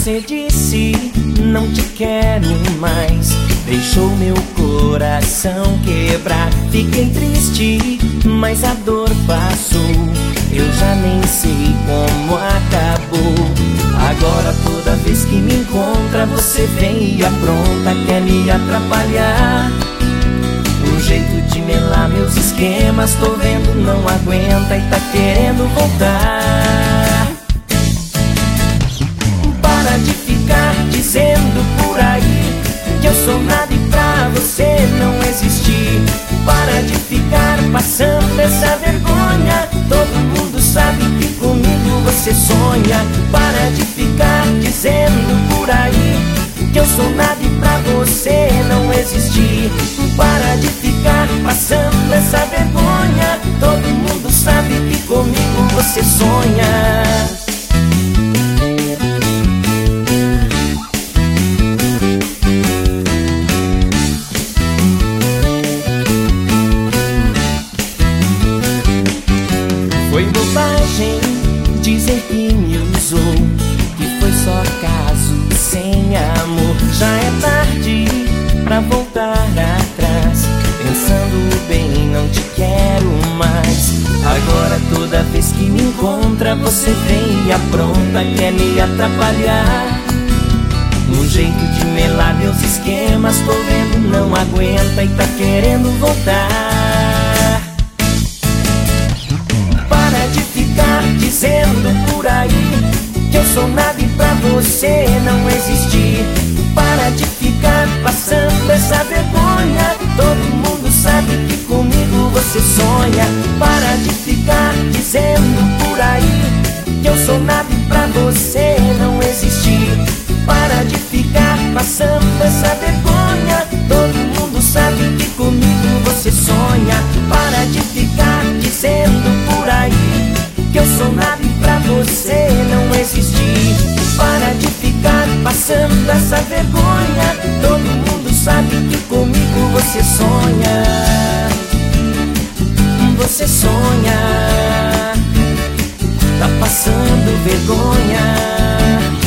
Você disse, não te quero mais. Deixou meu coração quebrar. Fiquei triste, mas a dor passou. Eu já nem sei como acabou. Agora toda vez que me encontra, você vem e apronta, quer me atrapalhar. Um jeito de melar meus esquemas, tô vendo, não aguenta e tá querendo voltar. Para de ficar dizendo por aí que eu sou nada e pra você não existir. Para de ficar passando essa vergonha, todo mundo sabe que comigo você sonha. Para de ficar dizendo por aí que eu sou nada e pra você não existir. Para de ficar passando essa vergonha, todo mundo sabe que comigo você sonha. Foi bobagem dizer que me usou, que foi só caso sem amor. Já é tarde pra voltar atrás, pensando bem, não te quero mais. Agora toda vez que me encontra, você vem e apronta, quer me atrapalhar. Um jeito de melar meus esquemas, tô vendo, não aguenta e tá querendo voltar. Para de ficar dizendo por aí que eu sou nada e pra você não existir. Para de ficar passando essa vergonha, todo mundo sabe que comigo você sonha. Para de ficar dizendo por aí que eu sou nada e pra você não existir. Para de ficar passando essa vergonha, todo mundo sabe que comigo você sonha. Para de ficar dizendo por aí que eu sou nada e pra você não existir. Para de ficar passando essa vergonha, todo mundo sabe que comigo você sonha. Você sonha, tá passando vergonha.